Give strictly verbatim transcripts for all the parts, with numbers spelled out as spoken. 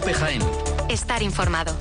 COPE Jaén. Estar informado.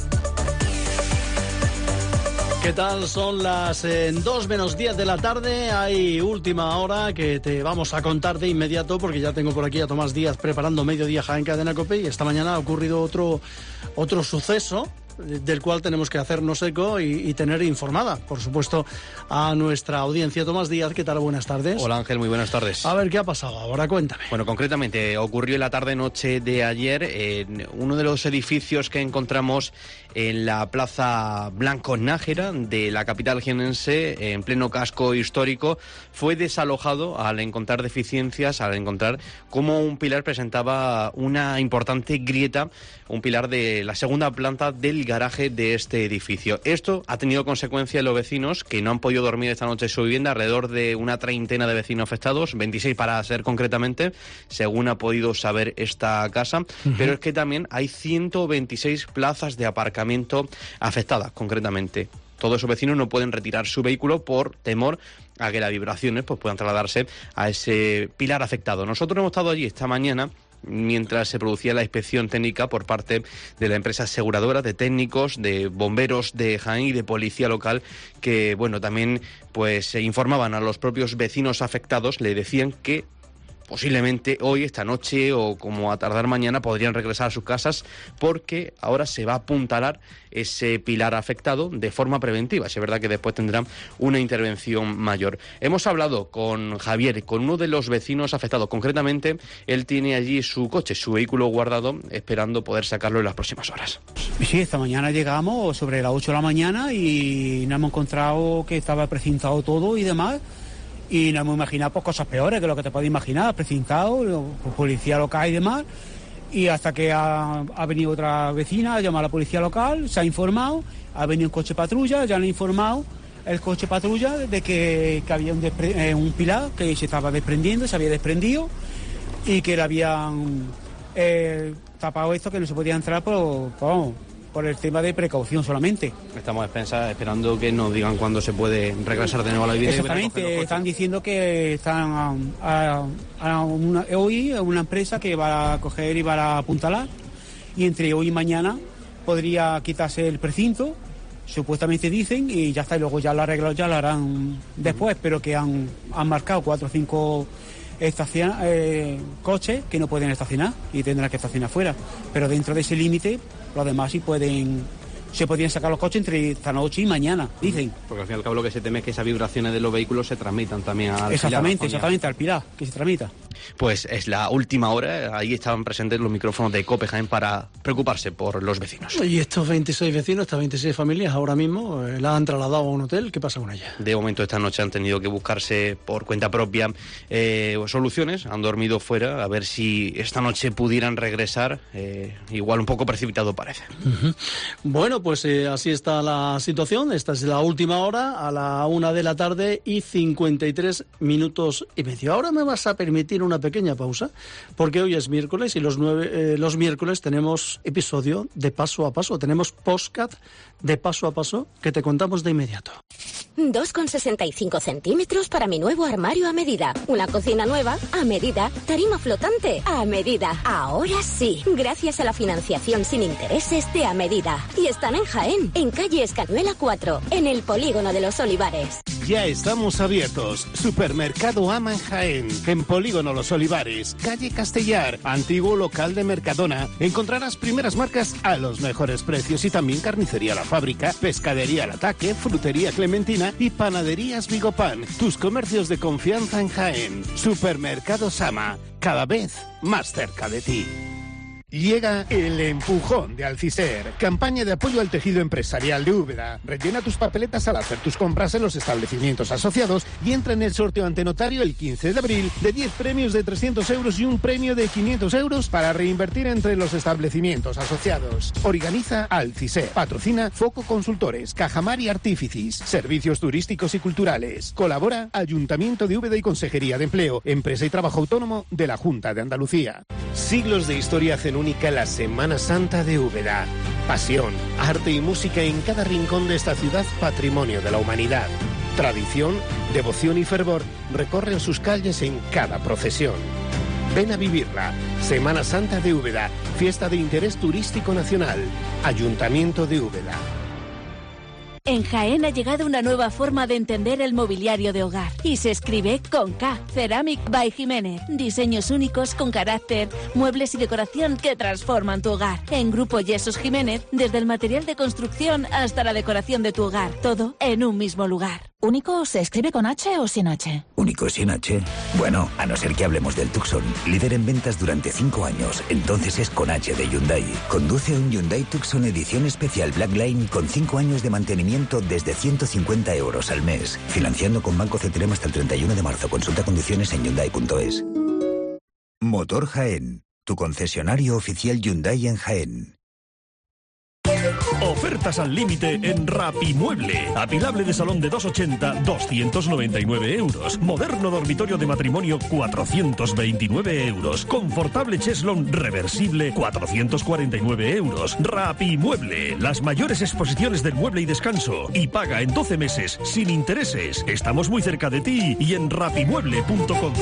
¿Qué tal? Son las eh, dos menos diez de la tarde. Hay última hora que te vamos a contar de inmediato porque ya tengo por aquí a Tomás Díaz preparando Mediodía Jaén Cadena COPE y esta mañana ha ocurrido otro, otro suceso del cual tenemos que hacernos eco y, y tener informada, por supuesto, a nuestra audiencia. Tomás Díaz, ¿qué tal? Buenas tardes. Hola Ángel, muy buenas tardes. A ver, ¿qué ha pasado ahora? Cuéntame. Bueno, concretamente, ocurrió en la tarde-noche de ayer en uno de los edificios que encontramos en la Plaza Blanco Nájera de la capital jienense, en pleno casco histórico. Fue desalojado al encontrar deficiencias, al encontrar cómo un pilar presentaba una importante grieta, un pilar de la segunda planta del garaje de este edificio. Esto ha tenido consecuencia en los vecinos que no han podido dormir esta noche en su vivienda, alrededor de una treintena de vecinos afectados, veintiséis para ser concretamente, según ha podido saber esta casa, uh-huh. Pero es que también hay ciento veintiséis plazas de aparcamiento afectadas, concretamente. Todos esos vecinos no pueden retirar su vehículo por temor a que las vibraciones pues, puedan trasladarse a ese pilar afectado. Nosotros hemos estado allí esta mañana mientras se producía la inspección técnica por parte de la empresa aseguradora, de técnicos, de bomberos de Jaén y de policía local, que bueno también pues se informaban a los propios vecinos afectados, le decían que posiblemente hoy, esta noche o como a tardar mañana podrían regresar a sus casas porque ahora se va a apuntalar ese pilar afectado de forma preventiva. Es verdad que después tendrán una intervención mayor. Hemos hablado con Javier, con uno de los vecinos afectados. Concretamente, él tiene allí su coche, su vehículo guardado, esperando poder sacarlo en las próximas horas. Sí, esta mañana llegamos sobre las ocho de la mañana y nos hemos encontrado que estaba precintado todo y demás. Y nos hemos imaginado pues, cosas peores que lo que te puedes imaginar, precintado, policía local y demás. Y hasta que ha, ha venido otra vecina, ha llamado a la policía local, se ha informado, ha venido un coche patrulla, ya han informado el coche patrulla de que, que había un, despre, eh, un pilar que se estaba desprendiendo, se había desprendido y que le habían eh, tapado esto, que no se podía entrar por, por, por el tema de precaución solamente. Estamos a expensas esperando que nos digan cuándo se puede regresar de nuevo a la vivienda. Exactamente, están diciendo que están a, a, a una, hoy una empresa que va a coger y va a apuntalar y entre hoy y mañana podría quitarse el precinto, supuestamente dicen, y ya está, y luego ya lo arreglan, ya lo harán después, pero que han, han marcado cuatro o cinco estaciona, eh, coches que no pueden estacionar y tendrán que estacionar fuera, pero dentro de ese límite los demás sí pueden, se podrían sacar los coches entre esta noche y mañana, dicen. Porque al fin y al cabo lo que se teme es que esas vibraciones de los vehículos se transmitan también al exactamente, pilar. Exactamente, al pilar, que se transmita. Pues es la última hora, ahí estaban presentes los micrófonos de COPE Jaén para preocuparse por los vecinos. Y estos veintiséis vecinos, estas veintiséis familias ahora mismo, eh, la han trasladado a un hotel, ¿qué pasa con ella? De momento esta noche han tenido que buscarse por cuenta propia eh, soluciones, han dormido fuera, a ver si esta noche pudieran regresar, eh, igual un poco precipitado parece. Uh-huh. Bueno, pues eh, así está la situación, esta es la última hora, a la una de la tarde y cincuenta y tres minutos y medio. Ahora me vas a permitir una pequeña pausa, porque hoy es miércoles y los, nueve, eh, los miércoles tenemos episodio de Paso a Paso, tenemos podcast de Paso a Paso que te contamos de inmediato. dos con sesenta y cinco centímetros para mi nuevo armario a medida. Una cocina nueva a medida. Tarima flotante a medida. Ahora sí, gracias a la financiación sin intereses de A Medida. Y están en Jaén, en calle Escañuela cuatro, en el Polígono de los Olivares. Ya estamos abiertos. Supermercado Ama en Jaén, en Polígono Los Olivares, calle Castellar, antiguo local de Mercadona. Encontrarás primeras marcas a los mejores precios y también carnicería La Fábrica, pescadería El Ataque, frutería Clementina y panaderías Vigopan. Tus comercios de confianza en Jaén. Supermercado Sama, cada vez más cerca de ti. Llega el empujón de Alciser, campaña de apoyo al tejido empresarial de Úbeda. Rellena tus papeletas al hacer tus compras en los establecimientos asociados y entra en el sorteo ante notario el quince de abril de diez premios de trescientos euros y un premio de quinientos euros para reinvertir entre los establecimientos asociados. Organiza Alciser. Patrocina Foco Consultores, Cajamar y Artíficis. Servicios turísticos y culturales. Colabora Ayuntamiento de Úbeda y Consejería de Empleo, Empresa y Trabajo Autónomo de la Junta de Andalucía. Siglos de historia hacen única la Semana Santa de Úbeda. Pasión, arte y música en cada rincón de esta ciudad, patrimonio de la humanidad. Tradición, devoción y fervor recorren sus calles en cada procesión. Ven a vivirla. Semana Santa de Úbeda, fiesta de interés turístico nacional. Ayuntamiento de Úbeda. En Jaén ha llegado una nueva forma de entender el mobiliario de hogar y se escribe con K. Ceramic by Jiménez. Diseños únicos con carácter, muebles y decoración que transforman tu hogar. En Grupo Yesos Jiménez, desde el material de construcción hasta la decoración de tu hogar, todo en un mismo lugar. ¿Único se escribe con H o sin H? ¿Único sin H? Bueno, a no ser que hablemos del Tucson, líder en ventas durante cinco años, entonces es con H de Hyundai. Conduce un Hyundai Tucson edición especial Black Line con cinco años de mantenimiento desde ciento cincuenta euros al mes. Financiando con Banco C T R M hasta el treinta y uno de marzo. Consulta condiciones en Hyundai punto es. Motor Jaén, tu concesionario oficial Hyundai en Jaén. Ofertas al límite en Rapimueble. Apilable de salón de doscientos ochenta, doscientos noventa y nueve euros. Moderno dormitorio de matrimonio, cuatrocientos veintinueve euros. Confortable cheslón reversible, cuatrocientos cuarenta y nueve euros. Rapimueble. Las mayores exposiciones del mueble y descanso. Y paga en doce meses, sin intereses. Estamos muy cerca de ti y en rapimueble punto com.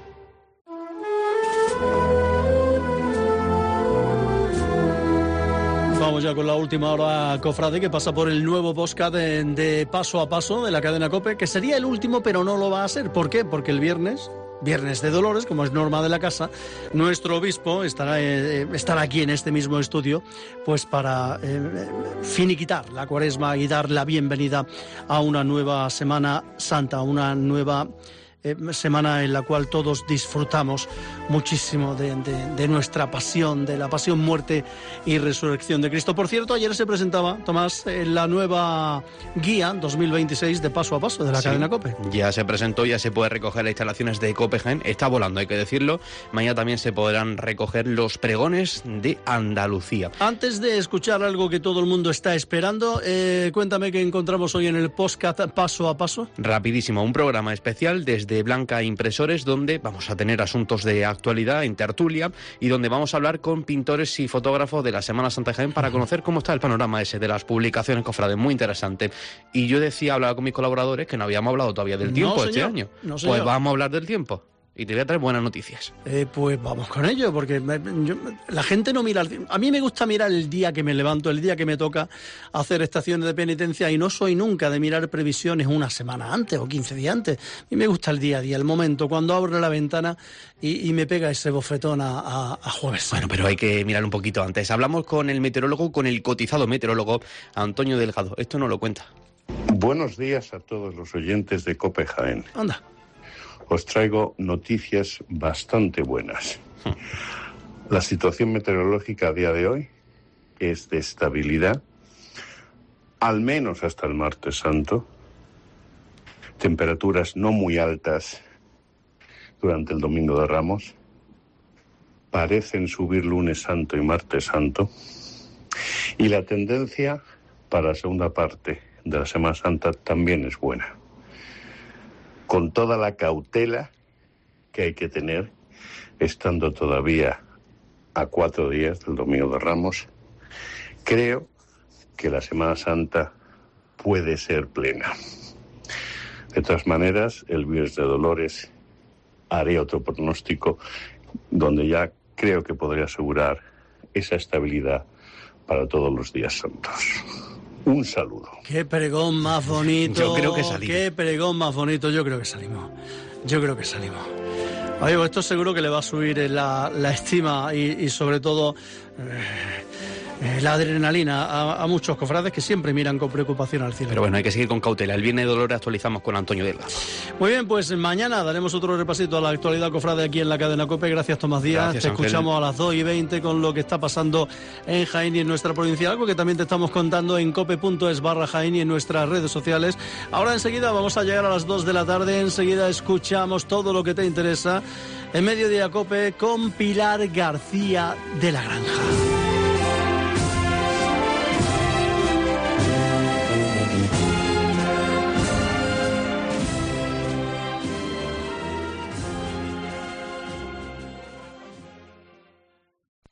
Vamos ya con la última hora, cofrade, que pasa por el nuevo podcast de, de Paso a Paso de la cadena COPE, que sería el último, pero no lo va a ser. ¿Por qué? Porque el viernes, viernes de Dolores, como es norma de la casa, nuestro obispo estará, eh, estará aquí en este mismo estudio, pues para eh, finiquitar la cuaresma y dar la bienvenida a una nueva Semana Santa, una nueva Eh, semana en la cual todos disfrutamos muchísimo de, de, de nuestra pasión, de la pasión, muerte y resurrección de Cristo. Por cierto, ayer se presentaba, Tomás, eh, la nueva guía dos mil veintiséis de Paso a Paso de la sí, cadena COPE. Ya se presentó, ya se puede recoger las instalaciones de COPE Jaén. Está volando, hay que decirlo. Mañana también se podrán recoger los pregones de Andalucía. Antes de escuchar algo que todo el mundo está esperando, eh, cuéntame qué encontramos hoy en el podcast Paso a Paso. Rapidísimo, un programa especial desde de Blanca Impresores, donde vamos a tener asuntos de actualidad en tertulia y donde vamos a hablar con pintores y fotógrafos de la Semana Santa de Jaén para conocer cómo está el panorama ese de las publicaciones, cofrades. Muy interesante. Y yo decía, hablaba con mis colaboradores que no habíamos hablado todavía del tiempo no, este año. No, pues vamos a hablar del tiempo. Y te voy a traer buenas noticias. Eh, pues vamos con ello, porque me, yo, la gente no mira... El, a mí me gusta mirar el día que me levanto, el día que me toca hacer estaciones de penitencia, y no soy nunca de mirar previsiones una semana antes o quince días antes. A mí me gusta el día a día, el momento, cuando abro la ventana y, y me pega ese bofetón a, a, a Jueves Santo. Bueno, pero hay que mirar un poquito antes. Hablamos con el meteorólogo, con el cotizado meteorólogo Antonio Delgado. Esto no lo cuenta. Buenos días a todos los oyentes de COPE Jaén. Anda. Os traigo noticias bastante buenas. La situación meteorológica a día de hoy es de estabilidad, al menos hasta el martes santo. Temperaturas no muy altas durante el domingo de Ramos. Parecen subir lunes santo y martes santo. Y la tendencia para la segunda parte de la Semana Santa también es buena. Con toda la cautela que hay que tener, estando todavía a cuatro días del Domingo de Ramos, creo que la Semana Santa puede ser plena. De todas maneras, el Viernes de Dolores haré otro pronóstico donde ya creo que podré asegurar esa estabilidad para todos los días santos. Un saludo. Qué pregón más bonito. Yo creo que salimos. Qué pregón más bonito. Yo creo que salimos. Yo creo que salimos. Oye, pues esto seguro que le va a subir la, la estima y, y sobre todo eh, eh, la adrenalina a, a muchos cofrades que siempre miran con preocupación al cielo. Pero bueno, hay que seguir con cautela. El Viernes de Dolores actualizamos con Antonio Delgado. Muy bien, pues mañana daremos otro repasito a la actualidad cofrade aquí en la cadena COPE. Gracias, Tomás Díaz. Gracias, te Ángel. Escuchamos a las dos y veinte con lo que está pasando en Jaén y en nuestra provincia. Algo que también te estamos contando en cope punto es barra Jaén y en nuestras redes sociales. Ahora enseguida vamos a llegar a las dos de la tarde. Enseguida escuchamos todo lo que te interesa en Mediodía COPE con Pilar García de la Granja.